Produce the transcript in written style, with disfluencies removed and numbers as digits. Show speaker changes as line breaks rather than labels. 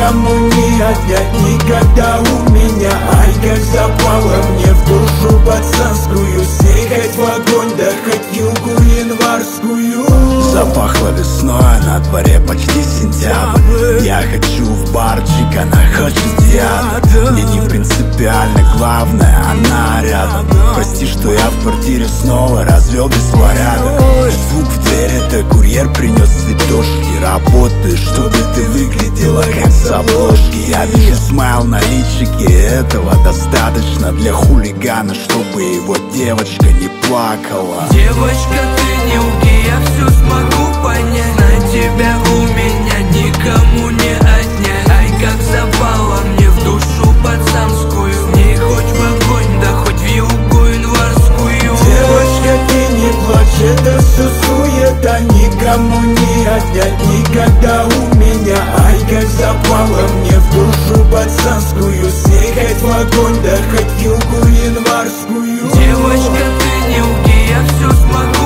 никому не отнять никогда у меня. Ай, как запала мне в душу пацанскую, сей хоть в огонь, да хоть югу январскую.
Запахло весной, на дворе почти сентябрь. Я хочу в барчик, она хочет в театр. Мне не принципиально, главное, она рядом. Прости, что я в квартире снова развел беспорядок. Звук в дверь, это курьер принес цветочки. Работаешь, чтобы ты выглядела как с обложки. Я вижу смайл на личике, этого достаточно для хулигана, чтобы его девочка не плакала.
Девочка, ты не лги, я все смогу понять. На тебя у меня никому не отнять. Ай, как запала мне в душу пацанскую, с ней хоть в огонь, да хоть в югу январскую.
Девочка, ты не плачь, это все суета, никому не отнять никогда у меня. Ай, как запала мне в душу пацанскую, с ней хоть в огонь, да хоть югу январскую.
Девочка, ты не лги, я все смогу